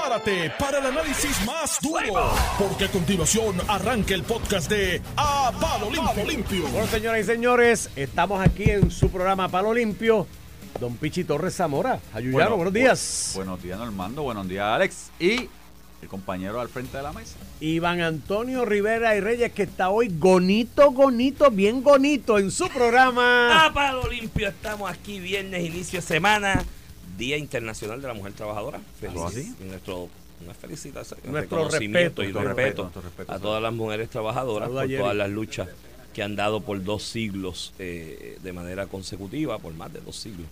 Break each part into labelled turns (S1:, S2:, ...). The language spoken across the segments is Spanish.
S1: Prepárate para el análisis más duro, porque a continuación arranca el podcast de A Palo Limpio.
S2: Bueno, señoras y señores, estamos aquí en su programa Palo Limpio. Don Pichi Torres Zamora, Ayuyano, buenos días.
S3: Buenos días, Normando, buenos días, Alex. Y el compañero al frente de la mesa.
S2: Iván Antonio Rivera y Reyes, que está hoy bien gonito en su programa.
S4: A Palo Limpio, estamos aquí viernes, inicio de semana, Día Internacional de la Mujer Trabajadora. Una felicitación,
S2: nuestro
S4: reconocimiento
S2: respeto,
S4: y respeto a todas las mujeres trabajadoras. Saluda por todas las luchas que han dado por 2 siglos de manera consecutiva, por más de 2 siglos.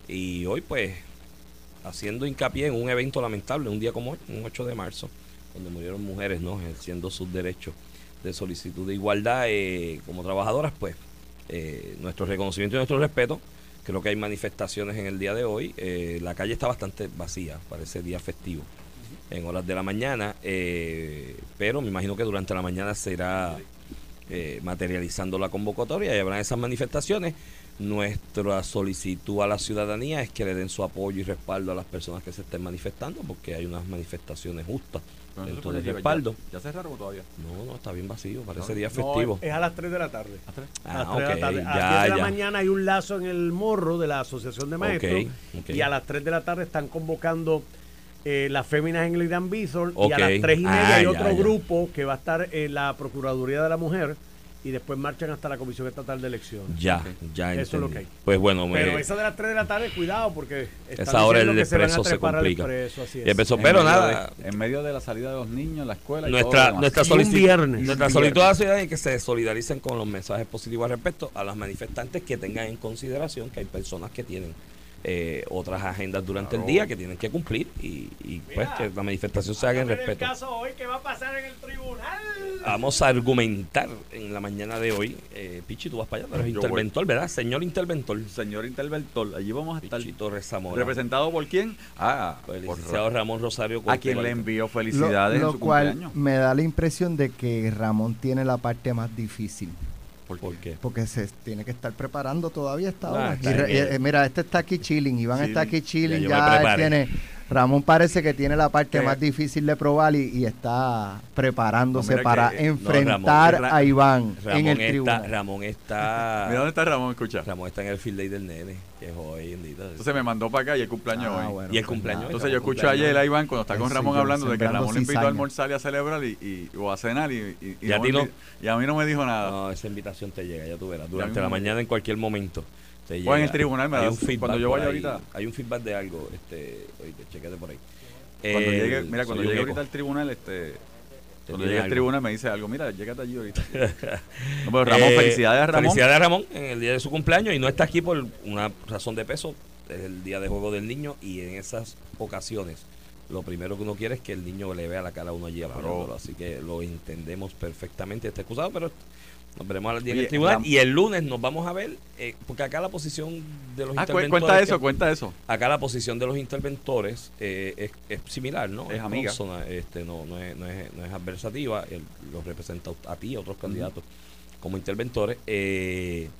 S4: Y hoy pues haciendo hincapié en un evento lamentable, un día como hoy, un 8 de marzo, donde murieron mujeres, ¿no?, ejerciendo sus derechos de solicitud de igualdad como trabajadoras, pues nuestro reconocimiento y nuestro respeto. Creo que hay manifestaciones en el día de hoy. La calle está bastante vacía, parece día festivo en horas de la mañana, pero me imagino que durante la mañana se irá materializando la convocatoria y habrán esas manifestaciones. Nuestra solicitud a la ciudadanía es que le den su apoyo y respaldo a las personas que se estén manifestando, porque hay unas manifestaciones justas dentro del respaldo.
S3: ¿Ya cerraron todavía?
S4: No, está bien vacío, parece día festivo.
S2: Es a las 3 de la tarde.
S4: ¿A 3?
S2: A las 3 de la tarde. A las 10 de la mañana hay un lazo en el morro de la Asociación de Maestros. Y a las 3 de la tarde están convocando las féminas en el Irán Bithorn. Y a las 3:30 hay otro grupo que va a estar en la Procuraduría de la Mujer. Y después marchan hasta la Comisión Estatal de Elecciones.
S4: Ya entendí.
S2: Eso es lo que hay.
S4: Pues bueno,
S2: pero esa de las 3 de la tarde, cuidado, porque
S4: esa hora el expreso se complica.
S2: Así es.
S4: Pero nada,
S3: en medio de la salida de los niños, la escuela y
S4: nuestra solicitud a la ciudadanía es que se solidaricen con los mensajes positivos al respecto a las manifestantes, que tengan en consideración que hay personas que tienen otras agendas durante el día que tienen que cumplir y pues que la manifestación se haga en respeto.
S2: El caso hoy que va a pasar en el tribunal.
S4: Vamos a argumentar en la mañana de hoy. Pichi, tú vas para allá, eres interventor, ¿verdad? Señor interventor,
S3: allí vamos a estar.
S4: Pichi Torres Zamora.
S3: ¿Representado por quién?
S4: Por el licenciado Ramón Rosario Cortés,
S3: a quien le envío felicidades en su cumpleaños.
S5: Lo cual me da la impresión de que Ramón tiene la parte más difícil.
S4: ¿Por qué?
S5: Porque se tiene que estar preparando todavía esta hora.
S4: Mira,
S5: este está aquí chilling, Iván está aquí chilling,
S4: ya
S5: tiene. Ramón parece que tiene la parte más difícil de probar y está preparándose para enfrentar a Iván en el tribunal.
S4: Ramón está...
S3: Mira dónde está Ramón, escucha.
S4: Ramón está en el field day del nene, que es hoy en día.
S3: Entonces me mandó para acá y el cumpleaños hoy.
S4: Bueno, y el cumpleaños.
S3: Entonces yo escucho ayer a Iván cuando está con Ramón hablando de que Ramón le invitó a almorzar y a celebrar o a cenar y a mí no me dijo nada.
S4: No, esa invitación te llega, ya tú verás. Durante la mañana en cualquier momento.
S3: O en el tribunal, cuando yo vaya ahorita.
S4: Hay un feedback de algo, oíste, chequete por ahí.
S3: Cuando llegue ahorita al tribunal, cuando llegue al tribunal me dice algo, mira, llégate allí ahorita. No, pero Ramón, felicidades a Ramón.
S4: Felicidades a Ramón en el día de su cumpleaños, y no está aquí por una razón de peso, es el día de juego del niño, y en esas ocasiones lo primero que uno quiere es que el niño le vea la cara a uno allí apoyándolo, así que lo entendemos perfectamente, está excusado, pero nos veremos al día en el tribunal. Y el lunes nos vamos a ver, porque acá la posición de los interventores...
S3: Cuenta eso.
S4: Acá la posición de los interventores es similar, ¿no?
S3: Es amiga.
S4: No es adversativa. Él los representa a ti y a otros candidatos como interventores. Y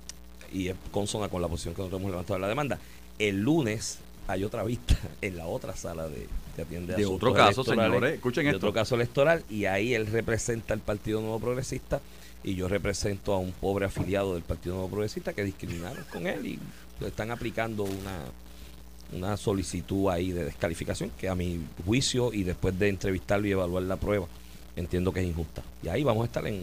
S4: es consona con la posición que nosotros hemos levantado en la demanda. El lunes hay otra vista en la otra sala que atiende
S3: de otro caso, señores. Escuchen esto.
S4: Otro caso electoral, y ahí él representa al Partido Nuevo Progresista. Y yo represento a un pobre afiliado del Partido Nuevo Progresista que discriminaron con él y le están aplicando una solicitud ahí de descalificación que a mi juicio, y después de entrevistarlo y evaluar la prueba, entiendo que es injusta. Y ahí vamos a estar en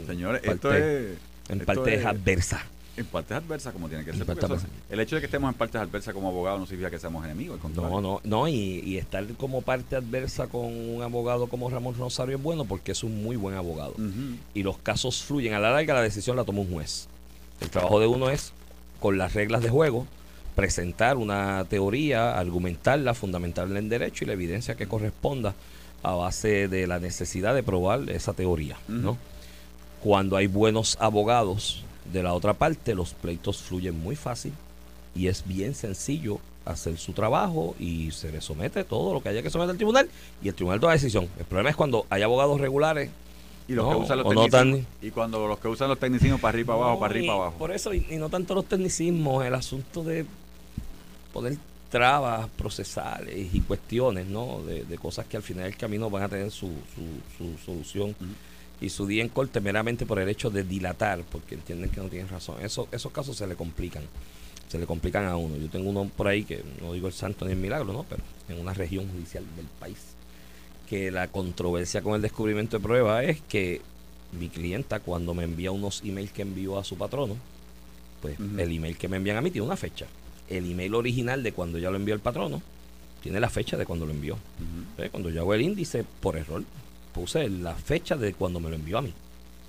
S4: partes adversas.
S3: En partes adversas, como tiene que ser. El hecho de que estemos en partes adversas como abogados no significa que seamos enemigos.
S4: No, y estar como parte adversa con un abogado como Ramón Rosario es bueno, porque es un muy buen abogado. Y los casos fluyen. A la larga, la decisión la toma un juez. El trabajo de uno es, con las reglas de juego, presentar una teoría, argumentarla, fundamentarla en derecho y la evidencia que corresponda a base de la necesidad de probar esa teoría, ¿no? Cuando hay buenos abogados de la otra parte, los pleitos fluyen muy fácil y es bien sencillo hacer su trabajo y se le somete todo lo que haya que someter al tribunal y el tribunal toma decisión. El problema es cuando hay abogados regulares
S3: y los que usan los tecnicismos, y cuando los que usan los tecnicismos para arriba para abajo, para arriba para abajo.
S4: Por eso, y no tanto los tecnicismos, el asunto de poder trabas procesales y cuestiones, ¿no? De cosas que al final del camino van a tener su solución y su día en corte meramente por el hecho de dilatar, porque entienden que no tienen razón. Esos casos se le complican a uno. Yo tengo uno por ahí que no digo el santo ni el milagro, ¿no? Pero en una región judicial del país, que la controversia con el descubrimiento de prueba es que mi clienta, cuando me envía unos emails que envió a su patrono, pues el email que me envían a mí tiene una fecha. El email original de cuando ya lo envió el patrono tiene la fecha de cuando lo envió. Entonces, cuando yo hago el índice, por error, puse la fecha de cuando me lo envió a mí.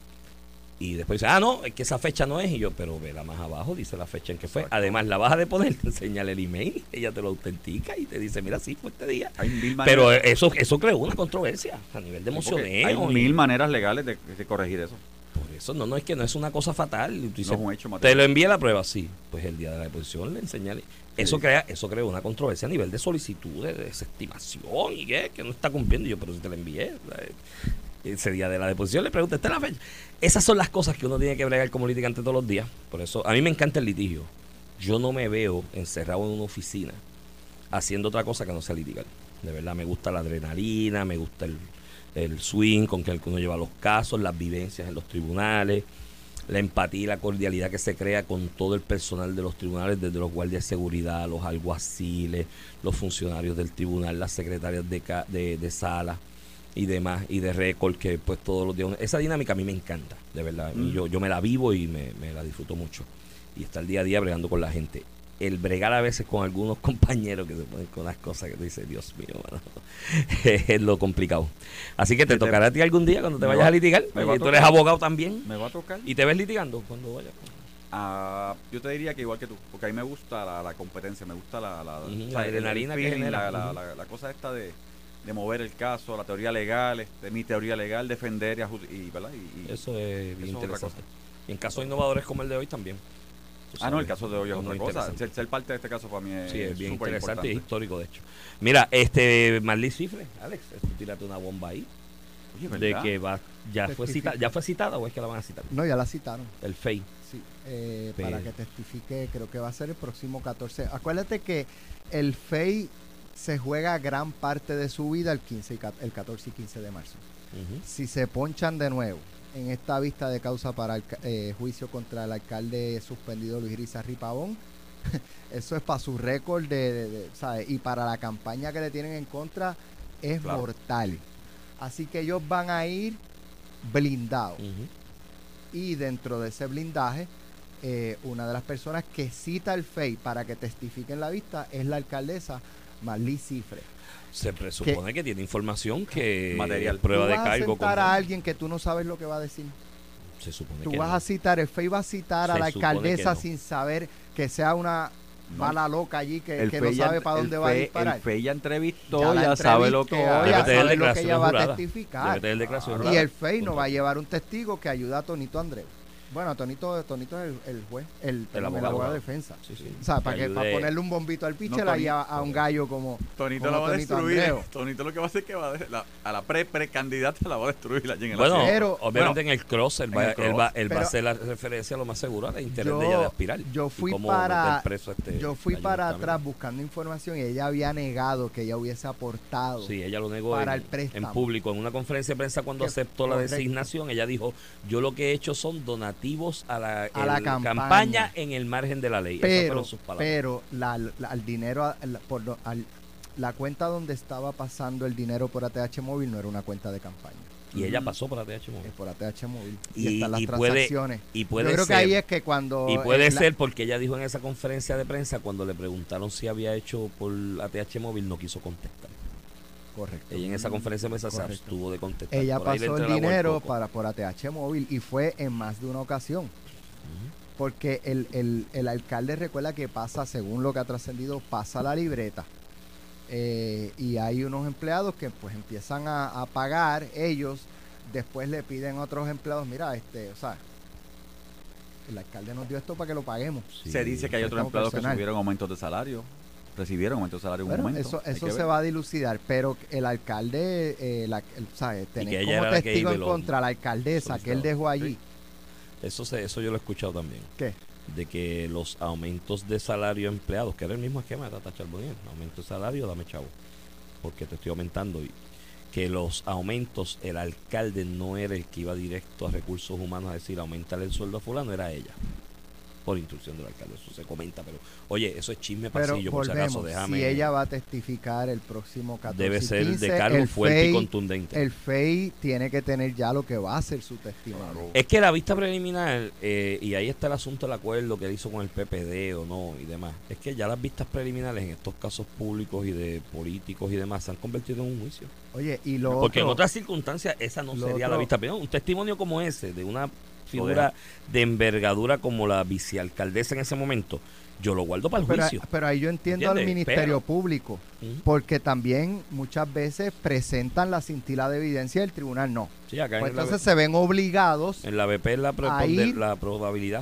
S4: Y después dice, no, es que esa fecha no es. Y yo, pero vela más abajo, dice la fecha en que fue. Además, la vas a deponer, te enseña el email, ella te lo autentica y te dice, mira, sí, fue este día. Pero eso creó una controversia a nivel de emocioneo.
S3: Hay 1000 maneras legales de corregir eso.
S4: Por eso, no, es que no es una cosa fatal. Tú dices,
S3: no es un hecho material.
S4: Te lo envié la prueba, sí. Pues el día de la deposición le enseñale. Eso creó una controversia a nivel de solicitud, de desestimación y que no está cumpliendo. Y yo, pero si te la envié. Ese día de la deposición le pregunté, ¿esta es la fecha? Esas son las cosas que uno tiene que bregar como litigante todos los días. Por eso, a mí me encanta el litigio. Yo no me veo encerrado en una oficina haciendo otra cosa que no sea litigar. De verdad, me gusta la adrenalina, me gusta el swing con que uno lleva los casos, las vivencias en los tribunales, la empatía y la cordialidad que se crea con todo el personal de los tribunales, desde los guardias de seguridad, los alguaciles, los funcionarios del tribunal, las secretarias de sala y demás, y de récord, que pues todos los días, esa dinámica a mí me encanta, de verdad. Yo me la vivo y me la disfruto mucho, y estar día a día bregando con la gente. El bregar a veces con algunos compañeros que se ponen con unas cosas que tú dices, Dios mío, mano, es lo complicado. Así que te tocará a ti algún día cuando te vayas a litigar, porque tú eres abogado también.
S3: Me va a tocar.
S4: ¿Y te ves litigando cuando vayas?
S3: Yo te diría que igual que tú, porque a mí me gusta la competencia, me gusta la
S4: adrenalina que genera.
S3: La cosa esta de mover el caso, la teoría legal, mi teoría legal, defender ¿verdad? Y
S4: eso es bien interesante. Y en casos innovadores como el de hoy también.
S3: No, el caso de hoy es otra cosa. Ser parte de este caso para mí es
S4: bien
S3: súper
S4: interesante
S3: importante.
S4: y es histórico, de hecho. Mira, Marley Cifre, Alex, tírate una bomba ahí.
S3: Oye,
S4: de que ya fue citada o es que la van a citar.
S5: No, ya la citaron.
S4: El FEI.
S5: Sí, para que testifique, creo que va a ser el próximo 14. Acuérdate que el FEI se juega gran parte de su vida el 14 y 15 de marzo. Si se ponchan de nuevo en esta vista de causa para el juicio contra el alcalde suspendido Luis Irizarry Pavón, eso es para su récord ¿sabes? Y para la campaña que le tienen en contra es mortal. Así que ellos van a ir blindados. Y dentro de ese blindaje, una de las personas que cita el FEI para que testifique en la vista es la alcaldesa Marley Cifre.
S4: Se presupone que tiene información que
S3: material,
S4: prueba de cargo.
S5: Tú vas a citar a alguien que tú no sabes lo que va a decir.
S4: Se supone
S5: tú
S4: que
S5: vas a citar, el FEI va a citar a la alcaldesa sin saber que sea una mala loca allí que no sabe para dónde va a disparar.
S3: El FEI ya entrevistó, ya sabe lo que
S5: ella va a testificar.
S4: Y
S5: el FEI no va a llevar un testigo que ayuda a Tonito Andreu. Bueno, Tonito es el juez, el abogado de defensa.
S4: Sí.
S5: O sea, para ponerle un bombito al pitcher a un gallo como
S3: Tonito la va a destruir. Tonito lo que va a hacer es que va a la precandidata la va a destruir allí en el
S4: obviamente en el cross él va a hacer la referencia lo más seguro al interés de ella de aspirar.
S5: Yo fui para atrás buscando información y ella había negado que ella hubiese aportado.
S4: Sí, ella lo negó
S5: para el préstamo.
S4: En público, en una conferencia de prensa cuando aceptó la designación, ella dijo, yo lo que he hecho son donativos a la campaña en el margen de la ley. Esas fueron sus palabras.
S5: Pero al dinero, la cuenta donde estaba pasando el dinero por ATH Móvil no era una cuenta de campaña.
S4: Y ella pasó por ATH Móvil.
S5: Por ATH Móvil. Y están las transacciones.
S4: Yo
S5: creo que ahí es que cuando...
S4: Y puede ser porque ella dijo en esa conferencia de prensa, cuando le preguntaron si había hecho por ATH Móvil, no quiso contestar.
S5: Correcto.
S4: Ella en esa conferencia de prensa se abstuvo de contestar.
S5: Ella pasó el dinero por ATH Móvil y fue en más de una ocasión. Porque el alcalde recuerda que pasa, según lo que ha trascendido, pasa la libreta. Y hay unos empleados que pues empiezan a pagar ellos, después le piden a otros empleados, mira, o sea, el alcalde nos dio esto para que lo paguemos.
S3: Sí. Se dice que hay otros empleados que recibieron aumentos de salario en un momento.
S5: Eso se va a dilucidar, pero el alcalde, tener como testigo en contra a la alcaldesa que él dejó allí.
S4: Sí. Eso yo lo he escuchado también.
S5: ¿Qué?
S4: de que los aumentos de salario empleados, que era el mismo esquema de Tata Charbonnier, aumento de salario, dame chavo, porque te estoy aumentando, y que los aumentos, el alcalde no era el que iba directo a recursos humanos a decir aumentarle el sueldo a fulano, era ella, por instrucción del alcalde. Eso se comenta, pero oye, eso es chisme pasillo, por si acaso, déjame.
S5: Si ella va a testificar el próximo 14
S4: debe ser
S5: 15,
S4: de cargo fuerte y contundente.
S5: El FEI tiene que tener ya lo que va a ser su testimonio.
S4: Es que la vista preliminar, y ahí está el asunto del acuerdo que él hizo con el PPD o no y demás, es que ya las vistas preliminares en estos casos públicos y de políticos y demás se han convertido en un juicio.
S5: Oye, y
S4: porque en otras circunstancias esa no sería la vista preliminar. Un testimonio como ese, de una figura de envergadura como la vicealcaldesa en ese momento, yo lo guardo para el juicio.
S5: Pero ahí yo entiendo al Ministerio Público, porque también muchas veces presentan la cintila de evidencia y el tribunal no.
S4: Sí, acá
S5: pues entonces se ven obligados
S4: en la BP es la probabilidad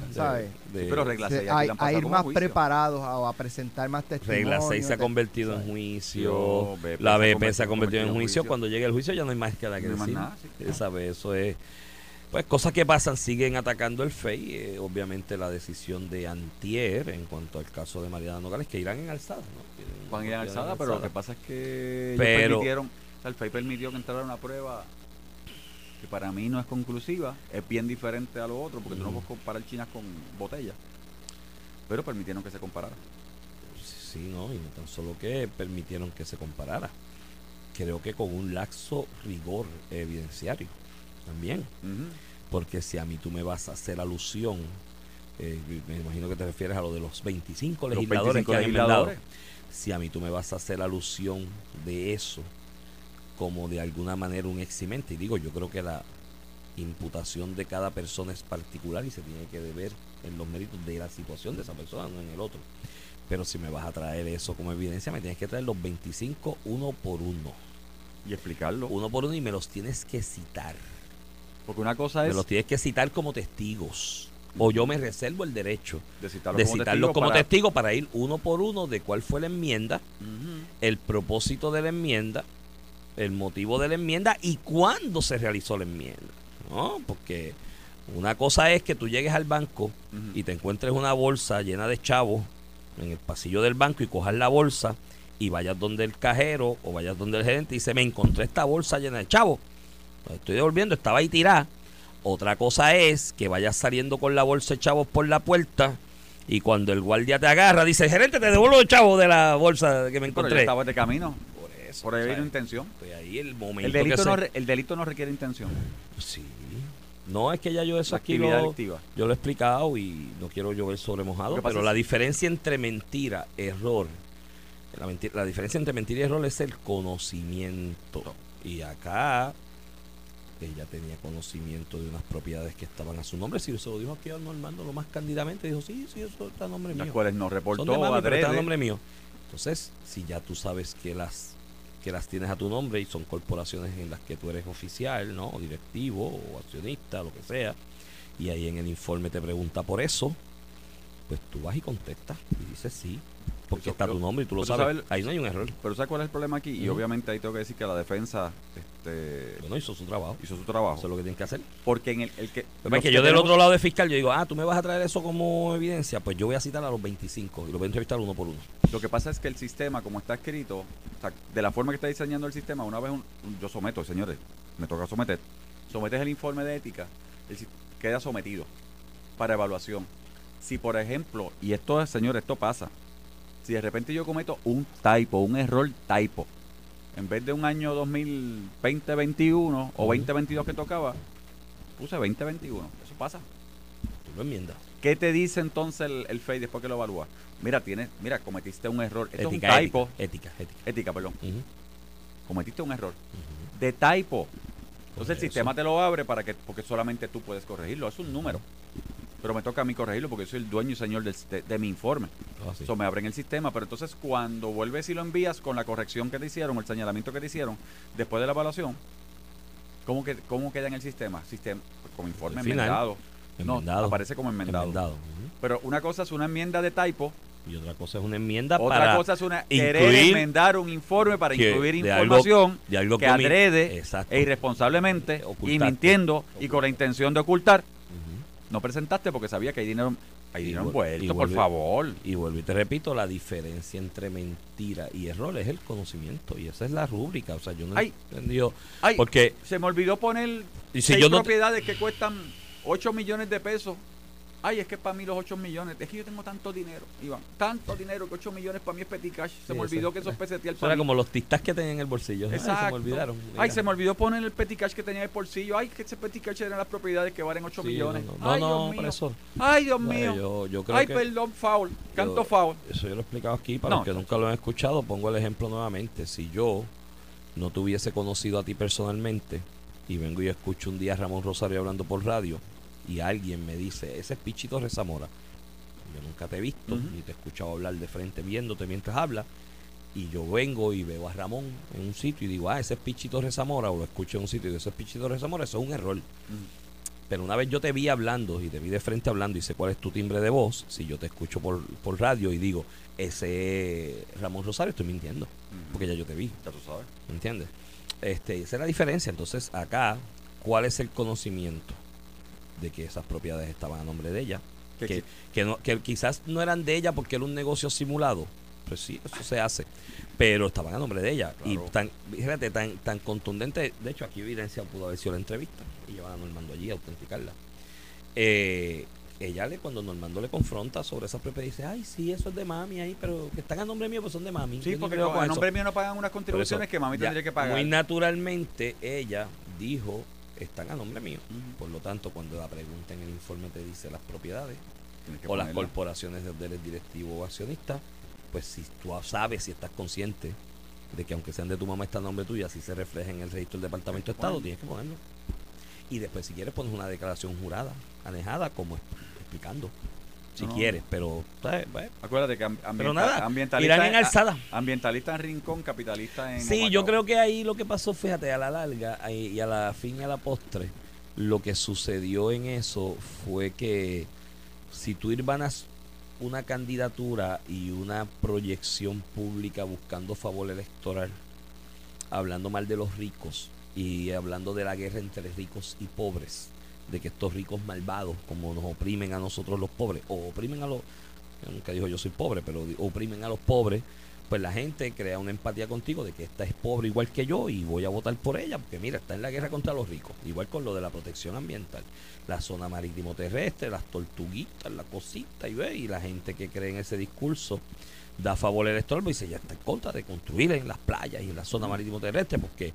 S5: a ir más preparados a presentar más testimonios.
S4: Regla 6 se ha convertido en juicio, la BP se ha convertido en juicio. Cuando llegue el juicio ya no hay más que decir. Eso es pues cosas que pasan, siguen atacando el FEI, obviamente la decisión de antier en cuanto al caso de Mariana Nogales, que irán en alzada, ¿no?
S3: Van a ir en alzada, pero lo que pasa es que el FEI permitió que entrara una prueba que para mí no es conclusiva, es bien diferente a lo otro, porque tú no puedes comparar chinas con botellas, pero permitieron que se comparara.
S4: Sí, no, y no tan solo que permitieron que se comparara, creo que con un laxo rigor evidenciario también, porque si a mí tú me vas a hacer alusión, me imagino que te refieres a lo de los 25 legisladores que han enmendado, si a mí tú me vas a hacer alusión de eso como de alguna manera un eximente, y digo, yo creo que la imputación de cada persona es particular y se tiene que ver en los méritos de la situación de esa persona, no en el otro, pero si me vas a traer eso como evidencia, me tienes que traer los 25 uno por uno
S3: y explicarlo
S4: uno por uno, y me los tienes que citar.
S3: Porque una cosa es...
S4: Me los tienes que citar como testigos. O yo me reservo el derecho
S3: de citarlos
S4: como testigo para ir uno por uno de cuál fue la enmienda, el propósito de la enmienda, el motivo de la enmienda y cuándo se realizó la enmienda, ¿no? Porque una cosa es que tú llegues al banco y te encuentres una bolsa llena de chavos en el pasillo del banco y cojas la bolsa y vayas donde el cajero o vayas donde el gerente y dice, me encontré esta bolsa llena de chavos. Estoy devolviendo, estaba ahí tirada. Otra cosa es que vayas saliendo con la bolsa de chavos por la puerta y cuando el guardia te agarra, dice, gerente, te devuelvo el chavo de la bolsa que me encontré.
S3: Pero yo estaba de camino.
S4: Por
S3: ahí hay una intención.
S4: Pues ahí el momento
S3: el delito no requiere intención.
S4: Sí. No, es que ya yo eso aquí yo lo he explicado y no quiero llover sobre mojado, pero la diferencia entre mentira, error, la diferencia entre mentira y error es el conocimiento. Y acá ella tenía conocimiento de unas propiedades que estaban a su nombre. Si se lo dijo aquí a Normando lo más cándidamente, dijo, sí, eso está a nombre mío.
S3: Las cuales no reportó
S4: pero está a nombre mío. Entonces, si ya tú sabes que las tienes a tu nombre y son corporaciones en las que tú eres oficial, ¿no? O directivo o accionista, lo que sea, y ahí en el informe te pregunta por eso, pues tú vas y contestas y dices sí, porque está tu nombre y tú lo sabes. Ahí no hay un error.
S3: Pero ¿sabes cuál es el problema aquí? Y obviamente ahí tengo que decir que la defensa
S4: bueno, hizo su trabajo.
S3: Hizo su trabajo.
S4: Eso es lo que tienen que hacer.
S3: Porque en el que...
S4: Es que yo del otro lado de fiscal, yo digo, tú me vas a traer eso como evidencia, pues yo voy a citar a los 25 y los voy a entrevistar uno por uno.
S3: Lo que pasa es que el sistema, como está escrito, o sea, de la forma que está diseñando el sistema, una vez yo someto, señores, me toca sometes el informe de ética, queda sometido para evaluación. Si, por ejemplo, y esto, señores, esto pasa, si de repente yo cometo un error typo, en vez de un año 2020-21 o 2022 que tocaba, puse 2021. Eso pasa.
S4: Tú lo enmiendas.
S3: ¿Qué te dice entonces el FEI después que lo evalúa? Mira, cometiste un error. Esto
S4: ética,
S3: es un typo.
S4: Ética,
S3: perdón. Cometiste un error. De typo. Entonces el sistema te lo abre porque solamente tú puedes corregirlo. Es un número. Pero me toca a mí corregirlo porque yo soy el dueño y señor de mi informe. Eso me abre en el sistema. Pero entonces cuando vuelves y lo envías con la corrección que te hicieron, el señalamiento que te hicieron, después de la evaluación, ¿cómo queda en el sistema? Pues como informe enmendado. No, aparece como enmendado. Pero una cosa es una enmienda de typo.
S4: Y otra cosa es una enmienda
S3: otra cosa es querer enmendar un informe para incluir información de algo que adrede e irresponsablemente y mintiendo y con la intención de ocultar. No presentaste porque sabía que hay dinero Ahí dieron vuelto, por favor.
S4: Y vuelvo y te repito, la diferencia entre mentira y error es el conocimiento. Y esa es la rúbrica. O sea, yo no he entendido. Porque
S3: se me olvidó poner
S4: si
S3: 6 propiedades que cuestan 8 millones de pesos. Ay, es que para mí los 8 millones, es que yo tengo tanto dinero, Iván, tanto dinero que 8 millones para mí es petty cash. Se me olvidó que eso es pesetear para
S4: era como los tistas que tenía en el bolsillo.
S3: Exacto.
S4: Ay, se me olvidaron.
S3: Ay, se me olvidó poner el petty cash que tenía en el bolsillo. Ay, que ese petty cash eran las propiedades que valen 8 millones. Ay, Dios mío.
S4: Eso.
S3: Ay, Dios mío.
S4: Yo creo
S3: ay, perdón, foul. Canto foul.
S4: Eso yo lo he explicado aquí, para los que nunca lo han escuchado, pongo el ejemplo nuevamente. Si yo no te hubiese conocido a ti personalmente y vengo y escucho un día a Ramón Rosario hablando por radio, y alguien me dice, ese es Pichi Torres Zamora, yo nunca te he visto, ni te he escuchado hablar de frente viéndote mientras hablas, y yo vengo y veo a Ramón en un sitio y digo, ese es Pichi Torres Zamora, o lo escucho en un sitio y digo, ese es Pichi Torres Zamora, eso es un error. Pero una vez yo te vi hablando y te vi de frente hablando y sé cuál es tu timbre de voz, si yo te escucho por radio y digo, ese es Ramón Rosario, estoy mintiendo, porque ya yo te vi.
S3: Ya tú sabes.
S4: ¿Me entiendes? Esa es la diferencia. Entonces acá, ¿cuál es el conocimiento de que esas propiedades estaban a nombre de ella? Que quizás no eran de ella porque era un negocio simulado. Pues sí, eso se hace. Pero estaban a nombre de ella. Claro. Y fíjate, tan contundente. De hecho, aquí evidencia pudo haber sido la entrevista. Y llevan a Normando allí a autenticarla. Ella, cuando Normando le confronta sobre esa propiedad, dice, ay, sí, eso es de mami ahí, pero que están a nombre mío, pues son de mami.
S3: Sí, porque a nombre mío no pagan unas contribuciones que mami tendría que pagar.
S4: Muy naturalmente, ella dijo, están a nombre mío. Por lo tanto, cuando la pregunta en el informe te dice las propiedades o las corporaciones de hoteles directivos o accionistas, pues si tú sabes, si estás consciente de que aunque sean de tu mamá está a nombre tuya, si se refleja en el registro del Departamento de Estado, tienes que ponerlo. Y después, si quieres, pones una declaración jurada, anejada, como explicando. Si quieres, pero
S3: acuérdate que
S4: ambientalista irán en alzada.
S3: Ambientalista en Rincón, capitalista en
S4: sí, Humacao. Yo creo que ahí lo que pasó, fíjate, a la larga y a la fin y a la postre, lo que sucedió en eso fue que si tú irvanas una candidatura y una proyección pública buscando favor electoral, hablando mal de los ricos y hablando de la guerra entre ricos y pobres, de que estos ricos malvados, como nos oprimen a nosotros los pobres, o oprimen a los, nunca dijo yo soy pobre, pero oprimen a los pobres, pues la gente crea una empatía contigo de que esta es pobre igual que yo y voy a votar por ella, porque mira, está en la guerra contra los ricos, igual con lo de la protección ambiental, la zona marítimo terrestre, las tortuguitas, la cosita, y la gente que cree en ese discurso da favor electoral, pues dice, ya está en contra de construir en las playas y en la zona marítimo terrestre porque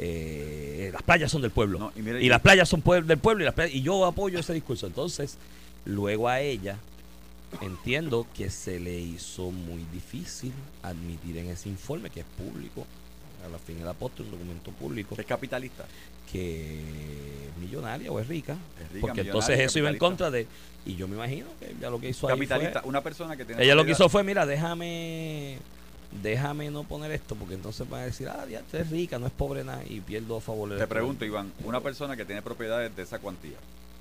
S4: las playas son del pueblo y las playas son del pueblo y yo apoyo ese discurso. Entonces luego a ella entiendo que se le hizo muy difícil admitir en ese informe, que es público, a la fin de la postre, un documento público,
S3: es capitalista,
S4: que es millonaria o es rica porque entonces eso iba en contra de, y yo me imagino que ella lo que hizo
S3: capitalista,
S4: ahí fue,
S3: una persona que tiene
S4: ella lo que hizo fue, mira, déjame no poner esto, porque entonces van a decir, ya es rica, no es pobre nada, y pierdo a favor de.
S3: Te pregunto, Iván, una persona que tiene propiedades de esa cuantía,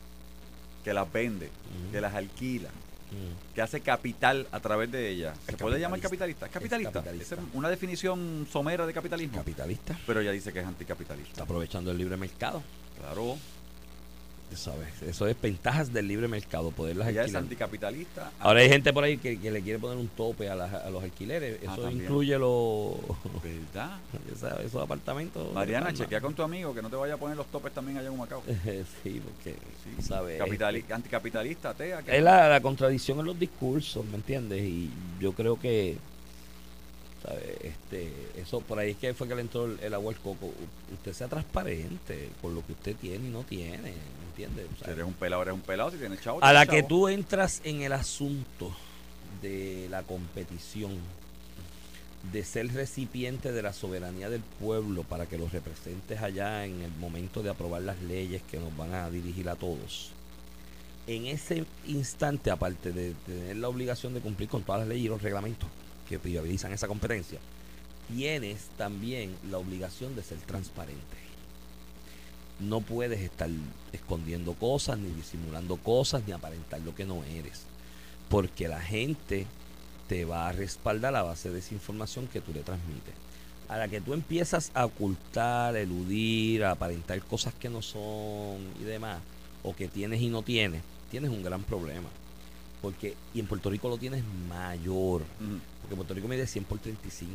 S3: que las vende, que las alquila, que hace capital a través de ella, ¿se puede llamar capitalista? ¿Es capitalista? Esa es una definición somera de capitalismo.
S4: Capitalista.
S3: Pero ella dice que es anticapitalista.
S4: Está aprovechando el libre mercado.
S3: Claro.
S4: ¿Sabes? Eso es ventajas del libre mercado, poderlas alquilar.
S3: Ella es anticapitalista.
S4: Ahora hay gente por ahí que le quiere poner un tope a los alquileres. Eso
S3: también
S4: incluye los...
S3: ¿Verdad?
S4: Esos apartamentos.
S3: Mariana, chequea con tu amigo que no te vaya a poner los topes también allá en Humacao.
S4: Sí, porque, ¿sabes?
S3: Anticapitalista, atea.
S4: Es la contradicción en los discursos, ¿me entiendes? Y yo creo que, ¿sabes? Eso por ahí es que fue que le entró el agua al coco. Usted sea transparente con lo que usted tiene y no tiene, ¿me entiendes? O sea,
S3: si eres un pelado, si tienes chavo.
S4: A la que tú entras en el asunto de la competición, de ser recipiente de la soberanía del pueblo para que los representes allá en el momento de aprobar las leyes que nos van a dirigir a todos. En ese instante, aparte de tener la obligación de cumplir con todas las leyes y los reglamentos que priorizan esa competencia, tienes también la obligación de ser transparente. No puedes estar escondiendo cosas, ni disimulando cosas, ni aparentar lo que no eres, porque la gente te va a respaldar a base de esa información que tú le transmites. A la que tú empiezas a ocultar, eludir, a aparentar cosas que no son y demás, o que tienes y no tienes un gran problema. y en Puerto Rico lo tienes mayor, porque Puerto Rico mide 100 por 35.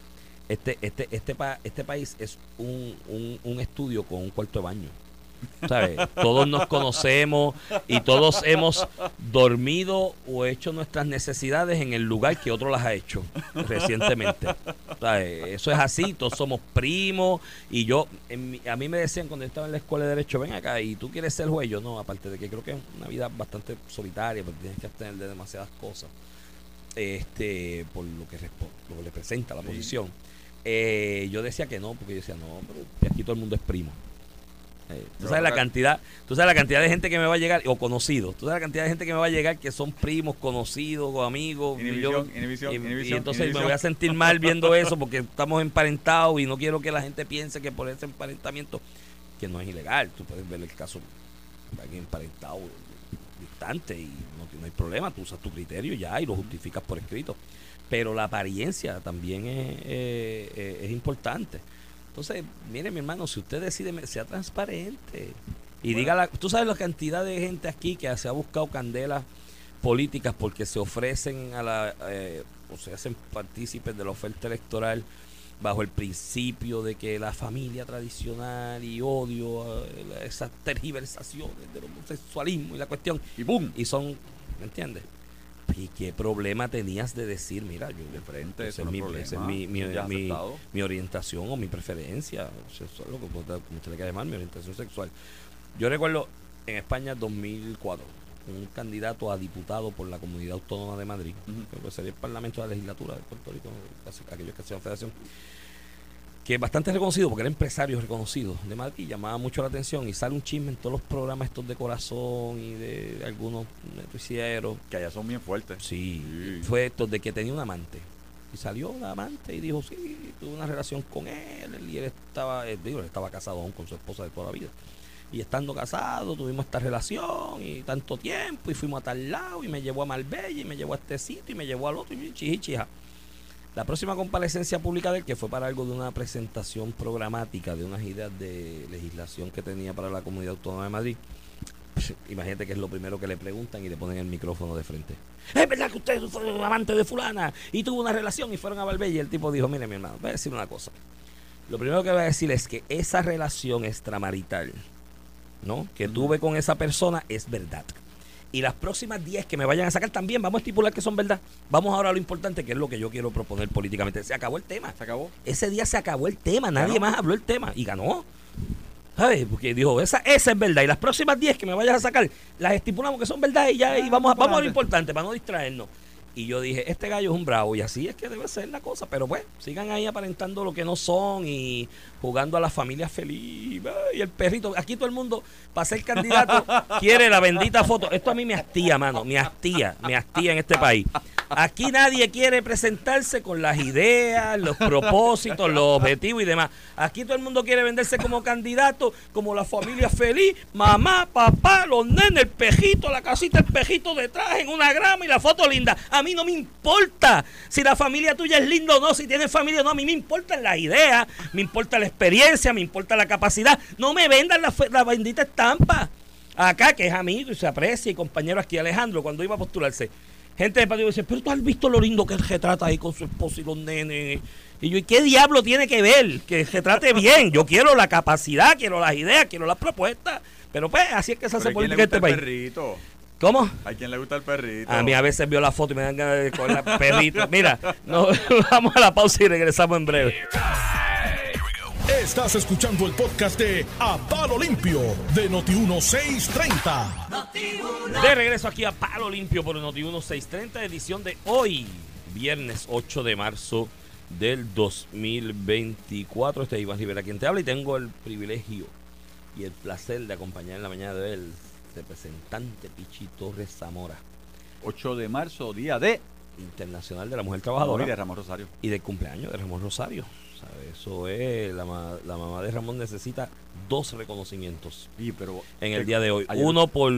S4: Este país es un estudio con un cuarto de baño. ¿Sabes? Todos nos conocemos y todos hemos dormido o hecho nuestras necesidades en el lugar que otro las ha hecho recientemente. ¿Sabes? Eso es así, todos somos primos. Y a mí me decían cuando yo estaba en la escuela de Derecho, ven acá y tú quieres ser juez. Yo no, aparte de que creo que es una vida bastante solitaria, porque tienes que abstener de demasiadas cosas por lo que representa la posición. Yo decía que no, porque yo decía no, pero aquí todo el mundo es primo. Tú sabes la cantidad de gente que me va a llegar, o conocidos, tú sabes la cantidad de gente que me va a llegar que son primos, conocidos, o amigos, y entonces me voy a sentir mal viendo eso porque estamos emparentados y no quiero que la gente piense que por ese emparentamiento, que no es ilegal, tú puedes ver el caso de alguien emparentado distante y no hay problema, tú usas tu criterio ya y lo justificas por escrito, pero la apariencia también es importante. Entonces, mire, mi hermano, si usted decide, sea transparente y diga tú sabes la cantidad de gente aquí que se ha buscado candelas políticas porque se ofrecen o se hacen partícipes de la oferta electoral bajo el principio de que la familia tradicional y odio esas tergiversaciones del homosexualismo y la cuestión y boom, y son, ¿me entiendes? ¿Y qué problema tenías de decir, mira, yo de frente, esa es mi orientación o mi preferencia? Eso es lo que como usted le quiere llamar, mi orientación sexual. Yo recuerdo en España 2004, un candidato a diputado por la Comunidad Autónoma de Madrid, que sería el Parlamento de la Legislatura de Puerto Rico, aquellos que hacían federación, que es bastante reconocido porque era empresario reconocido de Madrid, llamaba mucho la atención y sale un chisme en todos los programas estos de Corazón y de algunos noticieros.
S3: Que allá son bien fuertes.
S4: Sí. Fue esto de que tenía un amante. Y salió la amante y dijo, sí, tuve una relación con él y él estaba casado aún con su esposa de toda la vida. Y estando casado tuvimos esta relación y tanto tiempo y fuimos a tal lado y me llevó a Marbella y me llevó a este sitio y me llevó al otro y chija. La próxima comparecencia pública de él, que fue para algo de una presentación programática de unas ideas de legislación que tenía para la Comunidad Autónoma de Madrid, imagínate que es lo primero que le preguntan y le ponen el micrófono de frente. ¿Es verdad que usted fue amante de fulana y tuvo una relación y fueron a Marbella? Y el tipo dijo, mire mi hermano, voy a decir una cosa. Lo primero que voy a decir es que esa relación extramarital, ¿no?, que tuve con esa persona es verdad. Y las próximas 10 que me vayan a sacar también vamos a estipular que son verdad. Vamos ahora a lo importante, que es lo que yo quiero proponer políticamente. Se acabó el tema.
S3: Se acabó.
S4: Ese día se acabó el tema. Nadie más habló el tema. Y ganó. ¿Sabes? Porque dijo, esa es verdad. Y las próximas 10 que me vayas a sacar, las estipulamos que son verdad y ya y vamos a lo importante para no distraernos. Y yo dije, este gallo es un bravo. Y así es que debe ser la cosa. Pero pues, sigan ahí aparentando lo que no son y jugando a la familia feliz. Y el perrito. Aquí todo el mundo, para ser candidato, quiere la bendita foto. Esto a mí me hastía, mano. Me hastía en este país. Aquí nadie quiere presentarse con las ideas, los propósitos, los objetivos y demás. Aquí todo el mundo quiere venderse como candidato, como la familia feliz, mamá, papá, los nenes, el pejito, la casita, el pejito detrás en una grama y la foto linda. A mí no me importa si la familia tuya es linda o no, si tienes familia o no. A mí me importan las ideas, me importa la experiencia, me importa la capacidad. No me vendan la bendita estampa. Acá, que es amigo y se aprecia, y compañero aquí, Alejandro, cuando iba a postularse, gente de partido dice, pero tú has visto lo lindo que él retrata ahí con su esposa y los nenes. Y yo, ¿y qué diablo tiene que ver? Que retrate bien. Yo quiero la capacidad, quiero las ideas, quiero las propuestas. Pero pues, así es que se hace política en este país.
S3: Perrito?
S4: ¿Cómo?
S3: ¿A quién le gusta el perrito?
S4: A mí a veces veo la foto y me dan ganas de coger el perrito. Mira, vamos a la pausa y regresamos en breve.
S1: Estás escuchando el podcast de A Palo Limpio de Noti1630.
S4: De regreso aquí a Palo Limpio por Noti1630, edición de hoy, viernes 8 de marzo del 2024. Este es Iván Rivera quien te habla y tengo el privilegio y el placer de acompañar en la mañana de él representante Pichi Torres Zamora.
S3: 8 de marzo, día de
S4: Internacional de la Mujer Trabajadora.
S3: Y de Ramón Rosario.
S4: Y del cumpleaños de Ramón Rosario. ¿Sabe? Eso es, la mamá de Ramón necesita 2 reconocimientos en el día de hoy. Uno por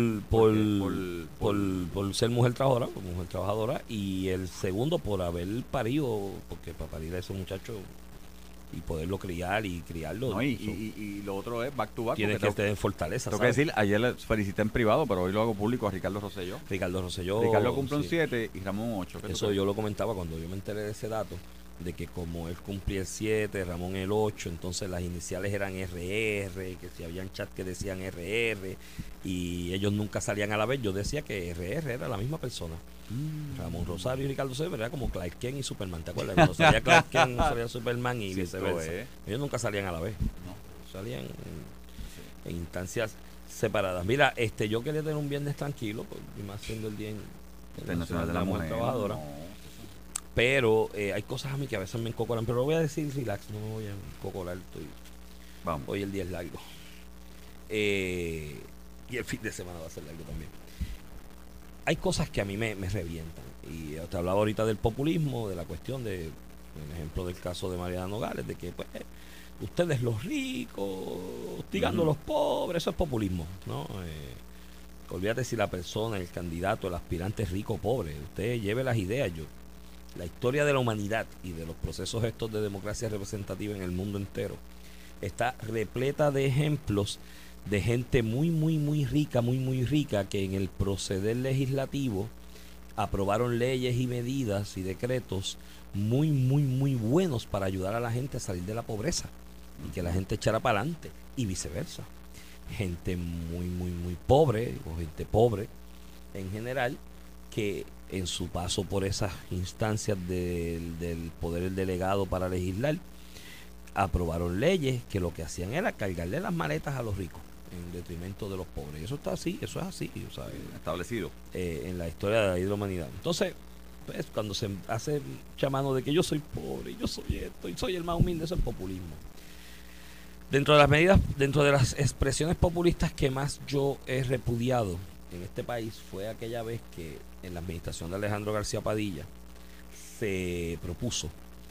S4: ser mujer trabajadora, y el segundo por haber parido, porque para parir a esos muchachos y poderlo criar y criarlo.
S3: No, y lo otro es back to back.
S4: Tiene que estar en fortaleza.
S3: Tengo que decir, ayer le felicité en privado, pero hoy lo hago público a Ricardo Rosselló.
S4: Ricardo
S3: cumple un 7 y Ramón un 8.
S4: Eso yo lo comentaba cuando yo me enteré de ese dato, de que como él cumplía el 7, Ramón el 8, entonces las iniciales eran RR, que si habían chat que decían RR, y ellos nunca salían a la vez. Yo decía que RR era la misma persona. Ramón Rosario y Ricardo Rosselló era como Clark Kent y Superman, ¿te acuerdas? Cuando salía Clark Kent, no salía Superman y viceversa. Ellos nunca salían a la vez. No. Salían en instancias separadas. Mira, yo quería tener un viernes tranquilo, y más siendo el Día Internacional de la Mujer Trabajadora. Pero hay cosas a mí que a veces me encocoran, pero lo voy a decir relax, no me voy a encocorar. Vamos. Hoy el día es largo. Y el fin de semana va a ser largo también. Hay cosas que a mí me revientan. Y te hablaba ahorita del populismo, de la cuestión de, por ejemplo, del caso de Mariana Nogales, de que pues ustedes los ricos, hostigando a los pobres, eso es populismo, ¿no? Olvídate si la persona, el candidato, el aspirante es rico o pobre. Usted lleve las ideas. La historia de la humanidad y de los procesos estos de democracia representativa en el mundo entero está repleta de ejemplos de gente muy rica que en el proceder legislativo aprobaron leyes y medidas y decretos muy buenos para ayudar a la gente a salir de la pobreza y que la gente echara para adelante y viceversa. Gente muy pobre o gente pobre en general que en su paso por esas instancias del poder delegado para legislar aprobaron leyes que lo que hacían era cargarle las maletas a los ricos en detrimento de los pobres. Eso está así, eso es así, ¿sabes? Establecido en la historia de la humanidad. Entonces, pues, cuando se hace chamano de que yo soy pobre, yo soy esto y soy el más humilde, eso es populismo. Dentro de las medidas, dentro de las expresiones populistas que más yo he repudiado en este país fue aquella vez que en la administración de Alejandro García Padilla se propuso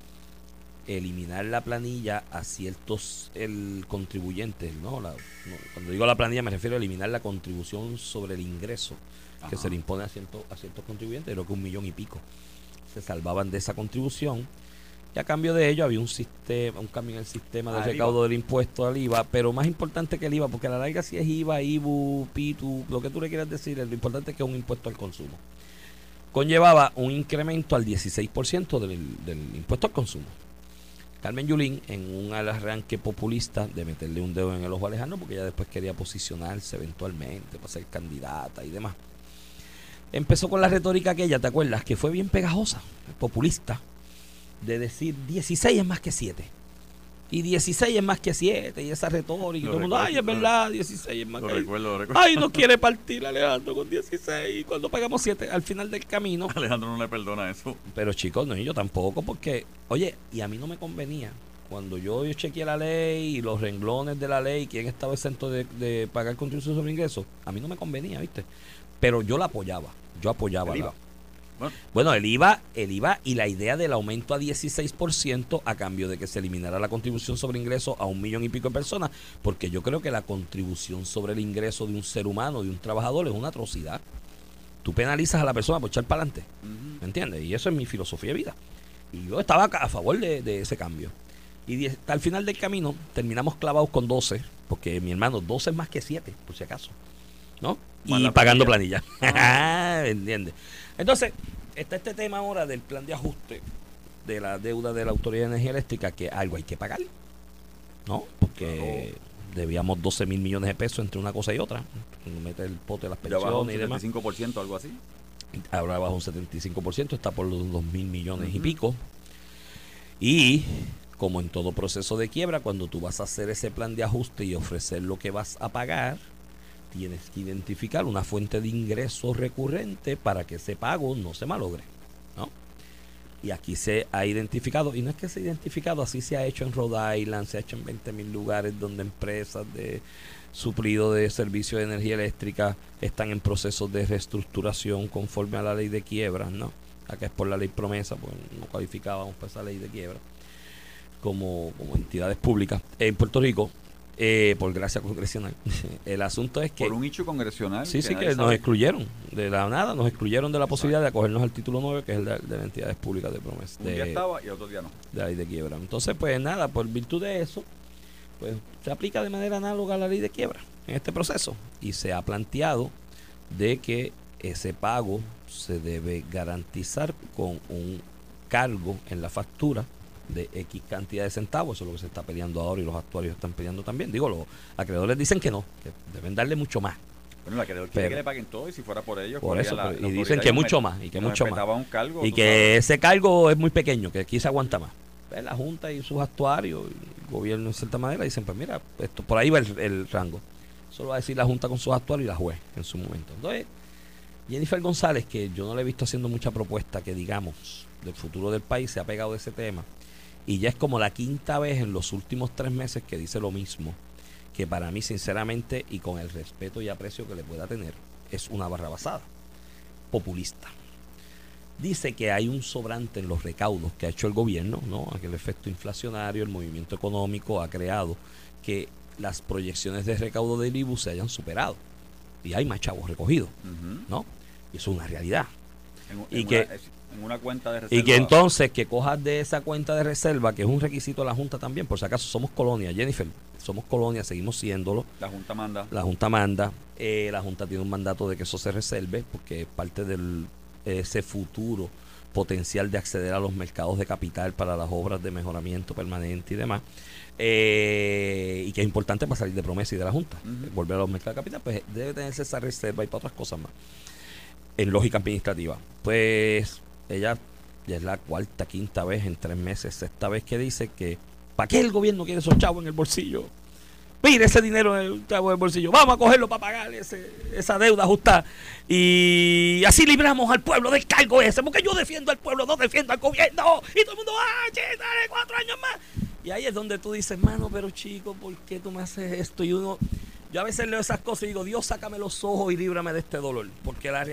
S4: eliminar la planilla a ciertos contribuyentes, cuando digo la planilla me refiero a eliminar la contribución sobre el ingreso que se le impone a ciertos contribuyentes, creo que 1 millón y pico se salvaban de esa contribución, y a cambio de ello había un cambio en el sistema de recaudo del impuesto al IVA, pero más importante que el IVA, porque a la larga si es IVA, IBU, PITU, lo que tú le quieras decir, lo importante es que es un impuesto al consumo. Conllevaba un incremento al 16% del impuesto al consumo. Carmen Yulín, en un arranque populista de meterle un dedo en el ojo a Alejandro, porque ella después quería posicionarse eventualmente para ser candidata y demás, empezó con la retórica aquella, ¿te acuerdas? Que fue bien pegajosa, populista, de decir 16 es más que 7 y 16 es más que 7 y esa retórica y todo el mundo, ay, es verdad, 16 es más que 7. Ay, no quiere partir Alejandro con 16 y cuando pagamos 7 al final del camino.
S3: Alejandro no le perdona eso.
S4: Pero chicos, no, y yo tampoco, porque, oye, y a mí no me convenía. Cuando yo chequeé la ley y los renglones de la ley, quién estaba exento de pagar contribución sobre ingresos, a mí no me convenía, ¿viste? Pero yo la apoyaba, yo apoyaba el IVA. Bueno, el IVA y la idea del aumento a 16% a cambio de que se eliminara la contribución sobre ingresos a 1 millón y pico de personas, porque yo creo que la contribución sobre el ingreso de un ser humano, de un trabajador, es una atrocidad. Tú penalizas a la persona por echar para adelante, ¿me entiendes? Y eso es mi filosofía de vida. Y yo estaba a favor de ese cambio. Y hasta el final del camino terminamos clavados con 12, porque mi hermano, 12 es más que 7, por si acaso, ¿no? Y pagando planilla. ¿Entiendes? Entonces, está este tema ahora del plan de ajuste de la deuda de la Autoridad de Energía Eléctrica, que algo hay que pagar, ¿no? Porque debíamos 12 mil millones de pesos entre una cosa y otra. Mete el pote de las pensiones y demás.
S3: ¿Ya bajó un 75%, algo así?
S4: Ahora baja un 75%, está por los 2 mil millones y pico. Y como en todo proceso de quiebra, cuando tú vas a hacer ese plan de ajuste y ofrecer lo que vas a pagar, tienes que identificar una fuente de ingreso recurrente para que ese pago no se malogre, ¿no? Y aquí se ha identificado, y no es que se ha identificado, así se ha hecho en Rhode Island, se ha hecho en 20,000 lugares donde empresas de suplido de servicio de energía eléctrica están en procesos de reestructuración conforme a la ley de quiebras, ¿no? Acá es por la ley promesa, pues no cualificábamos para esa ley de quiebra como entidades públicas. En Puerto Rico por gracia congresional. El asunto es que...
S3: Por un hecho congresional.
S4: Sí, que nos excluyeron de la nada, nos excluyeron de la posibilidad de acogernos al título 9, que es el de las entidades públicas de promesa.
S3: Un día estaba y otro día no.
S4: De la ley de quiebra. Entonces, pues nada, por virtud de eso, pues se aplica de manera análoga a la ley de quiebra en este proceso. Y se ha planteado de que ese pago se debe garantizar con un cargo en la factura de X cantidad de centavos. Eso es lo que se está peleando ahora y los actuarios están peleando también. Digo, los acreedores dicen que no, que deben darle mucho más.
S3: Bueno, el acreedor quiere que le paguen todo y si fuera por ellos...
S4: Por eso, y dicen que mucho más, y que mucho más.
S3: Un cargo,
S4: y que sabes, ese cargo es muy pequeño, que aquí se aguanta más. Pues la Junta y sus actuarios, y el gobierno en cierta manera, dicen, pues mira, esto por ahí va el rango. Eso lo va a decir la Junta con sus actuarios y la juez en su momento. Entonces, Jennifer González, que yo no le he visto haciendo mucha propuesta que digamos del futuro del país, se ha pegado de ese tema. Y ya es como la quinta vez en los últimos 3 meses que dice lo mismo, que para mí sinceramente y con el respeto y aprecio que le pueda tener, es una barrabasada, populista. Dice que hay un sobrante en los recaudos que ha hecho el gobierno, ¿no? Aquel efecto inflacionario, el movimiento económico ha creado que las proyecciones de recaudo del IBU se hayan superado y hay más chavos recogidos, ¿no? Y eso es una realidad.
S3: En una cuenta de reserva.
S4: Y que entonces que cojas de esa cuenta de reserva, que es un requisito de la Junta también, por si acaso somos colonia, Jennifer, somos colonia, seguimos siéndolo.
S3: La Junta manda.
S4: La Junta manda. La Junta tiene un mandato de que eso se reserve, porque es parte de ese futuro potencial de acceder a los mercados de capital para las obras de mejoramiento permanente y demás. Y que es importante para salir de promesa y de la Junta. Volver a los mercados de capital, pues debe tenerse esa reserva y para otras cosas más. En lógica administrativa. Pues ella ya es la cuarta, quinta vez en 3 meses, sexta vez que dice que ¿para qué el gobierno quiere esos chavos en el bolsillo? Mire ese dinero en el chavo del bolsillo, vamos a cogerlo para pagar esa deuda ajustada y así libramos al pueblo del cargo ese, porque yo defiendo al pueblo, no defiendo al gobierno, y todo el mundo, dale 4 años más. Y ahí es donde tú dices, mano, pero chico, ¿por qué tú me haces esto? Y yo a veces leo esas cosas y digo, Dios, sácame los ojos y líbrame de este dolor, porque la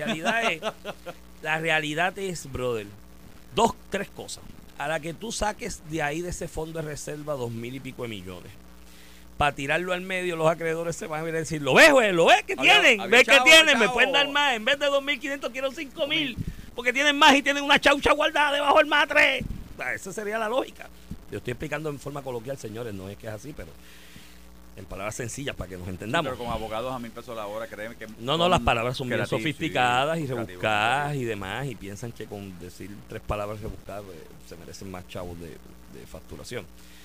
S4: realidad es, brother, 2, 3 cosas. A la que tú saques de ahí, de ese fondo de reserva, 2,000 y pico de millones, para tirarlo al medio, los acreedores se van a decir, ¿lo ves, güey? ¿Lo ves que tienen? ¿Ves que tienen? Me pueden dar más. En vez de 2,500 quiero 5,000, porque tienen más y tienen una chaucha guardada debajo del matre. Esa sería la lógica. Yo estoy explicando en forma coloquial, señores, no es que es así, pero en palabras sencillas para que nos entendamos.
S3: Pero con abogados a 1,000 pesos la hora, créeme que...
S4: No, las palabras son bien sofisticadas y rebuscadas y demás, y piensan que con decir 3 palabras rebuscadas se merecen más chavos de facturación.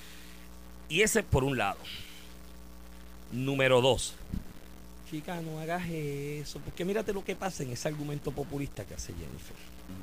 S4: Y ese por un lado. Número 2. Chica, no hagas eso, porque mírate lo que pasa en ese argumento populista que hace Jennifer.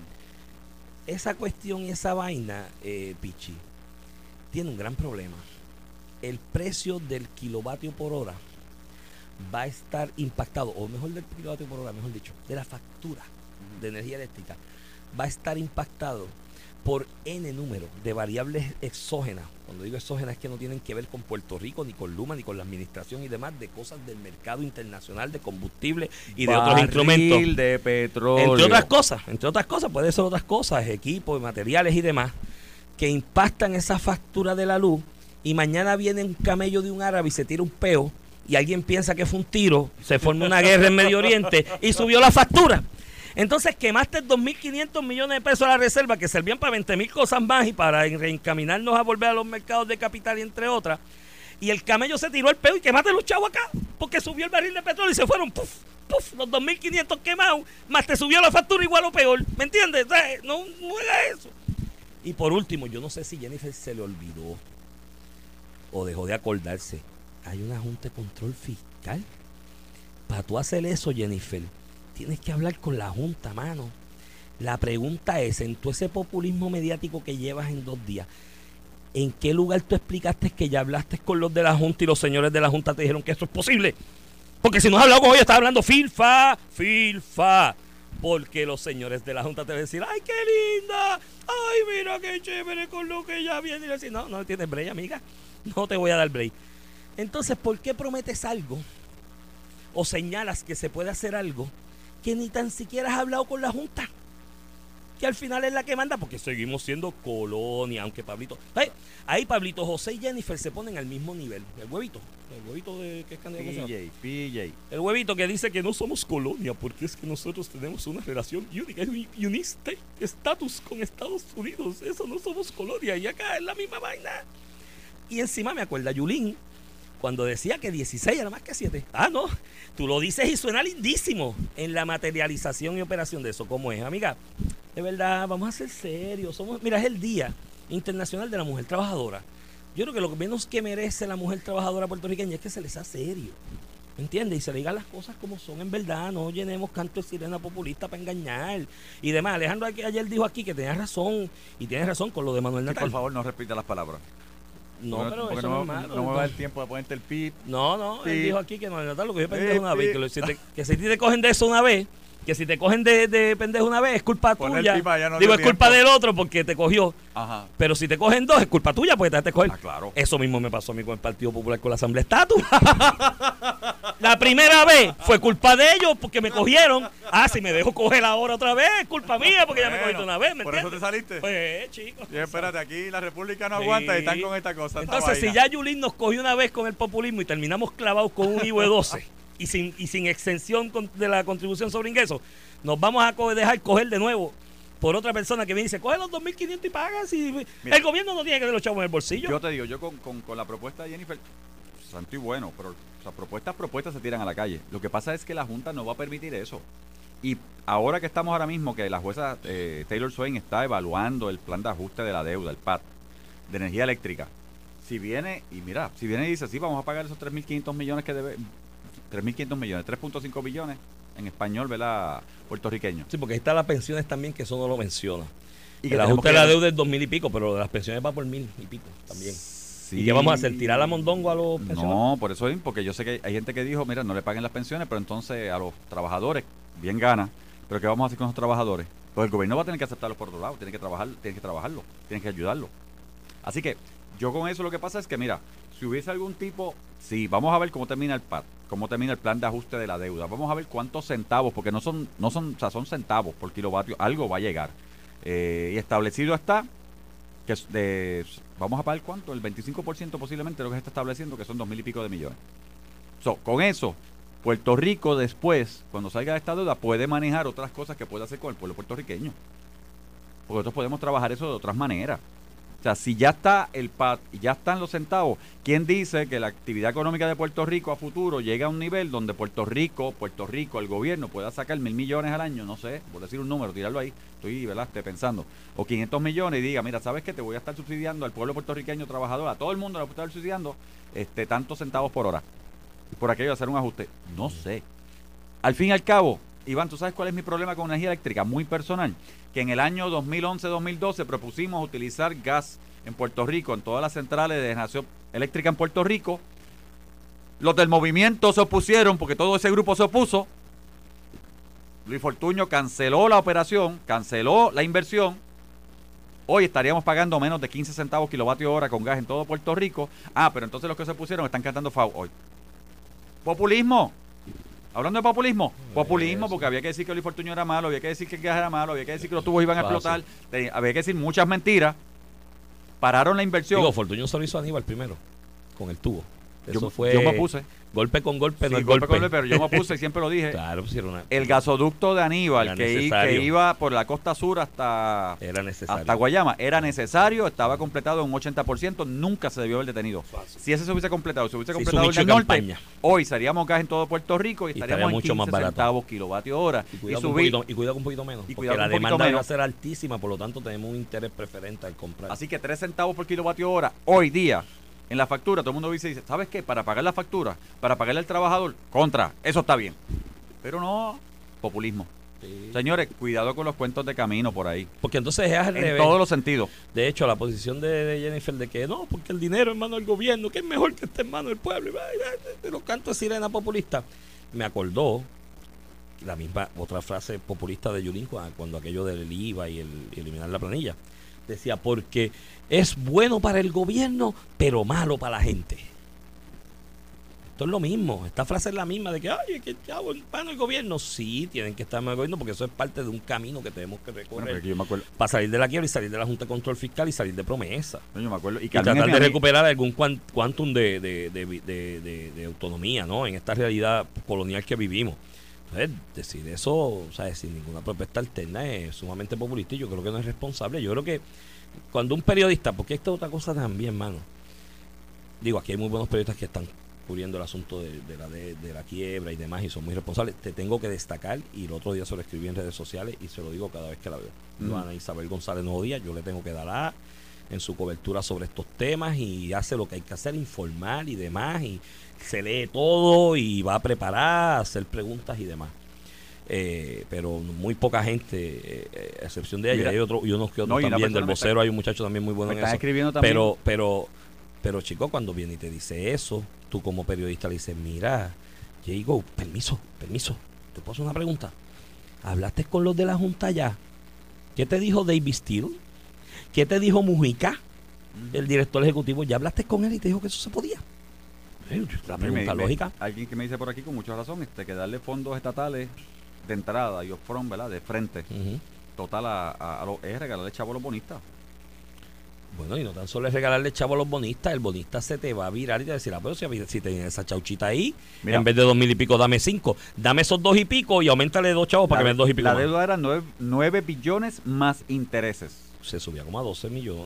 S4: Esa cuestión y esa vaina, Pichi, tiene un gran problema. El precio del kilovatio por hora va a estar impactado, o mejor del kilovatio por hora, mejor dicho, de la factura de energía eléctrica, va a estar impactado por N número de variables exógenas. Cuando digo exógenas es que no tienen que ver con Puerto Rico, ni con Luma, ni con la administración y demás, de cosas del mercado internacional de combustible y de otros instrumentos.
S3: De petróleo.
S4: Entre otras cosas, puede ser otras cosas, equipos, materiales y demás, que impactan esa factura de la luz, y mañana viene un camello de un árabe y se tira un peo, y alguien piensa que fue un tiro, se forma una guerra en Medio Oriente y subió la factura. Entonces quemaste 2.500 millones de pesos a la reserva, que servían para 20,000 cosas más y para reencaminarnos a volver a los mercados de capital y entre otras. Y el camello se tiró el peo y quemaste los chavos acá, porque subió el barril de petróleo y se fueron, puf, los 2.500 quemados, más te subió la factura igual o peor. ¿Me entiendes? O sea, no haga eso. Y por último, yo no sé si Jennifer se le olvidó o dejó de acordarse, hay una Junta de Control Fiscal. Para tú hacer eso, Jennifer, tienes que hablar con la Junta, mano. La pregunta es, en todo ese populismo mediático que llevas en 2 días, ¿en qué lugar tú explicaste que ya hablaste con los de la Junta y los señores de la Junta te dijeron que eso es posible? Porque si no has hablado con ellos, estás hablando filfa. Porque los señores de la Junta te van a decir, ¡ay, qué linda! ¡Ay, mira qué chévere con lo que ya viene! Y decir, no tienes break, amiga. No te voy a dar break. Entonces, ¿por qué prometes algo o señalas que se puede hacer algo que ni tan siquiera has hablado con la Junta? que al final es la que manda, porque seguimos siendo colonia, aunque Pablito... Ahí Pablito José y Jennifer se ponen al mismo nivel. El huevito de... ¿Qué es candidato?
S3: PJ.
S4: El huevito que dice que no somos colonia, porque es que nosotros tenemos una relación única, uniste estatus con Estados Unidos. Eso no somos colonia, y acá es la misma vaina. Y encima me acuerda Yulín, cuando decía que 16 era más que 7. No, tú lo dices y suena lindísimo en la materialización y operación de eso. ¿Cómo es, amiga? De verdad, vamos a ser serios. Mira, es el Día Internacional de la Mujer Trabajadora. Yo creo que lo menos que merece la mujer trabajadora puertorriqueña es que se les sea serio. ¿Entiendes? Y se le digan las cosas como son en verdad. No llenemos canto de sirena populista para engañar y demás. Alejandro ayer dijo aquí que tenía razón, y tiene razón con lo de Manuel Natal.
S3: Por favor, no repita las palabras.
S4: No, pero eso no es malo.
S3: No me va el tiempo de ponerte el pip.
S4: No, él dijo aquí que Manuel Natal lo que yo pendejo una vez. Que si te cogen de eso una vez, que si te cogen de pendejo una vez, es culpa tuya. Digo, es culpa del otro porque te cogió.
S3: Ajá.
S4: Pero si te cogen dos, es culpa tuya porque te dejaste coger.
S3: Claro.
S4: Eso mismo me pasó a mí con el Partido Popular, con la Asamblea Estatus. La primera vez fue culpa de ellos porque me cogieron. Si me dejo coger ahora otra vez, es culpa mía porque ya me cogiste una vez.
S3: ¿Por eso te saliste?
S4: Pues, chicos.
S3: Y espérate, aquí la República no aguanta y están con esta cosa.
S4: Entonces, si ya Yulín nos cogió una vez con el populismo y terminamos clavados con un IVA de 12 y sin exención de la contribución sobre ingresos, nos vamos a dejar coger de nuevo por otra persona que me dice, coge los 2.500 y pagas. Mira, el gobierno no tiene que tener los chavos en el bolsillo.
S3: Yo te digo, yo con la propuesta de Jennifer, santo y bueno, pero propuestas se tiran a la calle. Lo que pasa es que la Junta no va a permitir eso. Y ahora que estamos ahora mismo, que la jueza Taylor Swain está evaluando el plan de ajuste de la deuda, el PAT, de energía eléctrica, si viene y dice, sí, vamos a pagar esos 3.500 millones que debe, 3.500 millones, 3.5 billones en español, ¿verdad? Puertorriqueño.
S4: Sí, porque ahí están las pensiones también, que eso no lo menciona. Y que el ajuste de la deuda es 2.000 y pico, pero lo de las pensiones va por 1.000 y pico también. Sí. ¿Y qué vamos a hacer? ¿Tirar la mondongo a los pensionados?
S3: No, por eso es, porque yo sé que hay gente que dijo, mira, no le paguen las pensiones, pero entonces a los trabajadores, bien gana, pero ¿qué vamos a hacer con los trabajadores? Pues el gobierno va a tener que aceptarlos por otro lado, tiene que trabajarlo, tiene que ayudarlo. Así que yo con eso lo que pasa es que, mira, si hubiese algún tipo, sí, vamos a ver cómo termina el PAT, cómo termina el plan de ajuste de la deuda, vamos a ver cuántos centavos, porque no son, o sea, son centavos por kilovatio, algo va a llegar. Y establecido está que vamos a pagar cuánto, el 25% posiblemente de lo que se está estableciendo, que son 2.000 y pico de millones. Con eso, Puerto Rico después, cuando salga de esta deuda, puede manejar otras cosas que puede hacer con el pueblo puertorriqueño. Porque nosotros podemos trabajar eso de otras maneras. O sea, si ya está el PAT y ya están los centavos, ¿quién dice que la actividad económica de Puerto Rico a futuro llega a un nivel donde Puerto Rico, el gobierno pueda sacar 1.000 millones al año? No sé, por decir un número, tirarlo ahí, estoy pensando. O 500 millones y diga, mira, ¿sabes qué? Te voy a estar subsidiando al pueblo puertorriqueño trabajador, a todo el mundo le voy a estar subsidiando tantos centavos por hora. Por aquello de hacer un ajuste. No sé. Al fin y al cabo, Iván, ¿tú sabes cuál es mi problema con energía eléctrica? Muy personal. Que en el año 2011-2012 propusimos utilizar gas en Puerto Rico, en todas las centrales de generación eléctrica en Puerto Rico. Los del movimiento se opusieron porque todo ese grupo se opuso. Luis Fortuño canceló la operación, canceló la inversión. Hoy estaríamos pagando menos de 15 centavos kilovatio hora con gas en todo Puerto Rico. Pero entonces los que se opusieron están cantando FAU hoy. Populismo. Hablando de populismo, porque había que decir que Luis Fortuño era malo, había que decir que el gas era malo, había que decir que los tubos iban a explotar, había que decir muchas mentiras. Pararon la inversión.
S4: Digo, Fortuño solo hizo Aníbal primero, con el tubo.
S3: Yo me opuse.
S4: Golpe con golpe,
S3: sí, no es golpe. Pero yo me opuse y siempre lo dije.
S4: Claro, pues
S3: el gasoducto de Aníbal, que iba por la costa sur hasta Guayama, era necesario, estaba completado en un 80%, nunca se debió haber detenido. Si ese se hubiese completado, el del norte, hoy seríamos gas en todo Puerto Rico y estaríamos en 15 centavos kilovatio hora.
S4: Y cuidado un poquito menos, porque la demanda va a ser altísima, por lo tanto tenemos un interés preferente al comprar.
S3: Así que 3 centavos por kilovatio hora, hoy día, en la factura, todo el mundo dice, ¿sabes qué? Para pagar la factura, para pagarle al trabajador, eso está bien. Pero no, populismo. Sí. Señores, cuidado con los cuentos de camino por ahí.
S4: Porque entonces es al revés.
S3: En todos los sentidos.
S4: De hecho, la posición de Jennifer de que no, porque el dinero es en manos del gobierno, que es mejor que esté en manos del pueblo. De los cantos de sirena populista. Me acordó la misma otra frase populista de Yulín cuando aquello del IVA y eliminar la planilla. Decía, porque es bueno para el gobierno, pero malo para la gente. Esto es lo mismo. Esta frase es la misma de que, ay, es que chavo, el gobierno. Sí, tienen que estar en el gobierno porque eso es parte de un camino que tenemos que recorrer para salir de la quiebra y salir de la Junta de Control Fiscal y salir de promesa.
S3: No, yo me acuerdo. Y
S4: tratar de recuperar algún quantum de autonomía, ¿no? En esta realidad colonial que vivimos. Entonces, decir eso, o sea, sin ninguna propuesta alterna es sumamente populista y yo creo que no es responsable. Yo creo que cuando un periodista, porque esta es otra cosa también, mano. Digo, aquí hay muy buenos periodistas que están cubriendo el asunto de la quiebra y demás y son muy responsables. Te tengo que destacar, y el otro día se lo escribí en redes sociales y se lo digo cada vez que la veo. Ana Isabel González Nuevo Día, yo le tengo que dar a en su cobertura sobre estos temas y hace lo que hay que hacer, informar y demás, y se lee todo y va a preparar, hacer preguntas y demás. Pero muy poca gente, a excepción de ella, hay otro, y unos que otros también, del vocero hay un muchacho también muy bueno en eso.
S3: Escribiendo también.
S4: Pero chico, cuando viene y te dice eso, tú como periodista le dices, mira, Diego, permiso, ¿te puedo hacer una pregunta? ¿Hablaste con los de la Junta ya? ¿Qué te dijo David Steele? ¿Qué te dijo Mujica, el director ejecutivo? ¿Ya hablaste con él y te dijo que eso se podía? La pregunta lógica.
S3: Alguien que me dice por aquí con mucha razón, que darle fondos estatales de entrada y off-front, ¿verdad? De frente, total es regalarle chavo a los bonistas.
S4: Bueno, y no tan solo es regalarle chavo a los bonistas, el bonista se te va a virar y te va a decir, pero si tienes esa chauchita ahí, mira, en vez de 2,000 y pico, dame 5. Dame esos 2 y pico y aumentale 2 chavos para que me den 2 y pico.
S3: La deuda era 9 billones más intereses.
S4: Se subía como a 12 billones.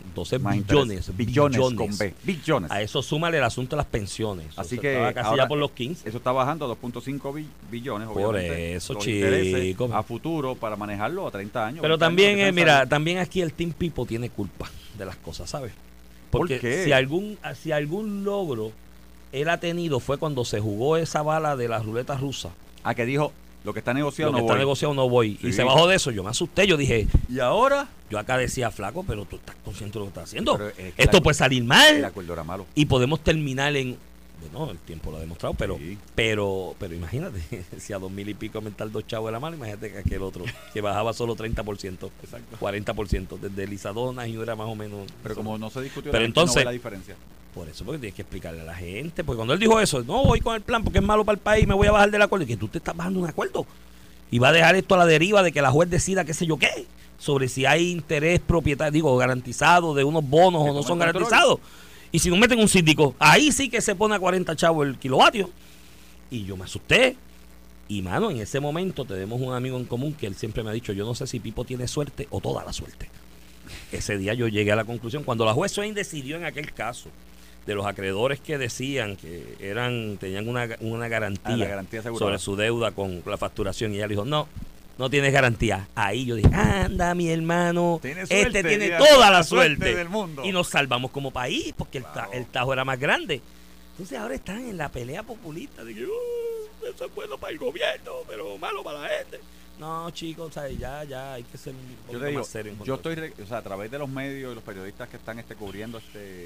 S3: Billones con B. Billones.
S4: A eso súmale el asunto de las pensiones.
S3: Así que
S4: casi ya por los 15.
S3: Eso está bajando a 2.5 billones,
S4: por obviamente. Eso, chicos.
S3: A futuro para manejarlo a 30 años.
S4: Pero también, mira, también aquí el Team Pipo tiene culpa de las cosas, ¿sabes? Porque
S3: ¿por qué?
S4: si algún logro él ha tenido fue cuando se jugó esa bala de la ruleta rusa.
S3: Ah, que dijo, lo que está negociado
S4: no voy. Sí. Y se bajó de eso. Yo me asusté. Yo dije,
S3: ¿y ahora?
S4: Yo acá decía, flaco, pero tú estás consciente de lo que estás haciendo. Esto puede salir mal.
S3: El acuerdo era malo.
S4: Y podemos terminar en... Bueno, el tiempo lo ha demostrado, pero imagínate, si a 2,000 y pico aumentar 2 chavos de la mano, imagínate que aquel otro, que bajaba solo 30%, exacto, 40%, desde Lisadona y era más o menos...
S3: Pero como no se discutió,
S4: pero entonces,
S3: no ve la diferencia.
S4: Por eso, porque tienes que explicarle a la gente, porque cuando él dijo eso, no voy con el plan porque es malo para el país, me voy a bajar del acuerdo, y que tú te estás bajando un acuerdo, y va a dejar esto a la deriva de que la juez decida qué sé yo qué, sobre si hay interés propietario, garantizado de unos bonos o no son garantizados. Y si no meten un síndico, ahí sí que se pone a 40 chavos el kilovatio. Y yo me asusté. Y mano, en ese momento tenemos un amigo en común que él siempre me ha dicho, yo no sé si Pipo tiene suerte o toda la suerte. Ese día yo llegué a la conclusión, cuando la juez Swain decidió en aquel caso, de los acreedores que decían que tenían una garantía sobre su deuda con la facturación, y ella dijo, no tienes garantía. Ahí yo dije, anda mi hermano, este tiene toda la suerte
S3: del mundo.
S4: Y nos salvamos como país porque el tajo era más grande. Entonces ahora están en la pelea populista de que eso es bueno para el gobierno, pero malo para la gente. No, chicos, o sea, ya hay que ser un poco más serio.
S3: Yo estoy, a través de los medios y los periodistas que están cubriendo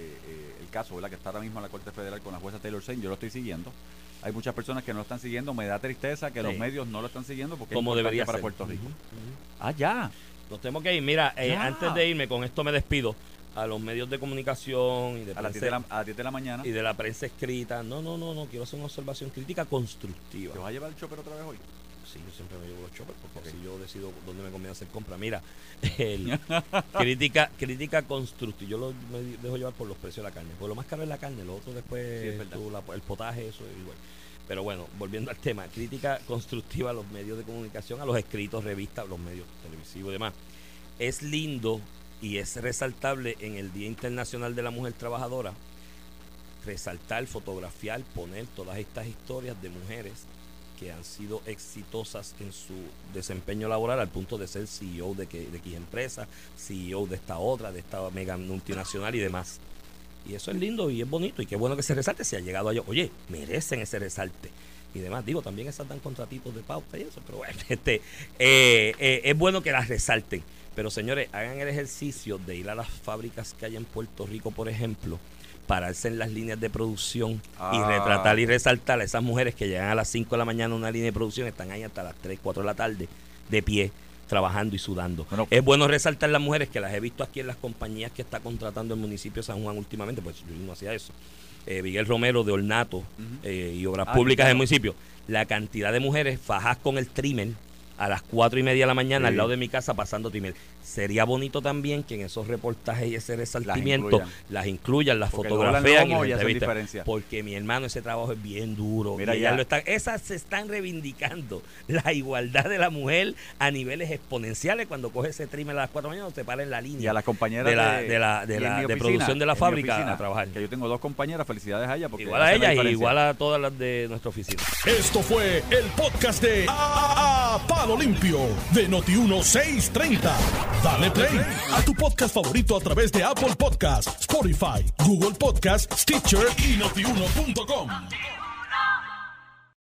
S3: el caso, ¿verdad? Que está ahora mismo en la Corte Federal con la jueza Taylor Swain, yo lo estoy siguiendo. Hay muchas personas que no lo están siguiendo. Me da tristeza que los medios no lo están siguiendo porque
S4: como
S3: es
S4: debería
S3: para
S4: ser.
S3: Puerto Rico. Ya.
S4: Nos tenemos que ir. Mira, antes de irme, con esto me despido a los medios de comunicación y de
S3: a las 10 de la mañana
S4: y de la prensa escrita. No, quiero hacer una observación crítica constructiva.
S3: ¿Te vas a llevar el chopper otra vez hoy?
S4: Sí, yo siempre me llevo los choppers porque así yo decido dónde me conviene hacer compra. Mira, crítica constructiva. Yo me dejo llevar por los precios de la carne. Porque lo más caro es la carne, lo otro después el potaje, eso es igual. Pero bueno, volviendo al tema, crítica constructiva a los medios de comunicación, a los escritos, revistas, los medios televisivos y demás. Es lindo y es resaltable en el Día Internacional de la Mujer Trabajadora resaltar, fotografiar, poner todas estas historias de mujeres que han sido exitosas en su desempeño laboral al punto de ser CEO de X empresa, CEO de esta otra, de esta mega multinacional y demás. Y eso es lindo y es bonito y qué bueno que se resalte. Si ha llegado allá, oye, merecen ese resalte y demás. Digo, también esas dan contratitos de pauta y eso, pero bueno, es bueno que las resalten. Pero señores, hagan el ejercicio de ir a las fábricas que hay en Puerto Rico, por ejemplo, pararse en las líneas de producción y retratar y resaltar a esas mujeres que llegan a las 5 de la mañana a una línea de producción, están ahí hasta las 3, 4 de la tarde, de pie, trabajando y sudando. Bueno, es bueno resaltar las mujeres que las he visto aquí en las compañías que está contratando el municipio de San Juan últimamente, pues yo no hacía eso. Miguel Romero de Ornato y Obras Públicas del municipio, la cantidad de mujeres fajas con el trimmer a las 4:30 de la mañana al lado de mi casa pasando trimmer. Sería bonito también que en esos reportajes y ese resaltamiento las incluyan, las fotografían y las entrevistas. Porque mi hermano, ese trabajo es bien duro. Mira, esas se están reivindicando la igualdad de la mujer a niveles exponenciales. Cuando coge ese trimmer a las 4 de la mañana, se para en la línea.
S3: Y a las compañeras
S4: de producción de la fábrica a trabajar.
S3: Que yo tengo 2 compañeras, felicidades a ella.
S4: Igual a ella y igual a todas las de nuestra oficina.
S1: Esto fue el podcast de A Palo Limpio de Noti1 630. Dale play a tu podcast favorito a través de Apple Podcasts, Spotify, Google Podcasts, Stitcher y Notiuno.com.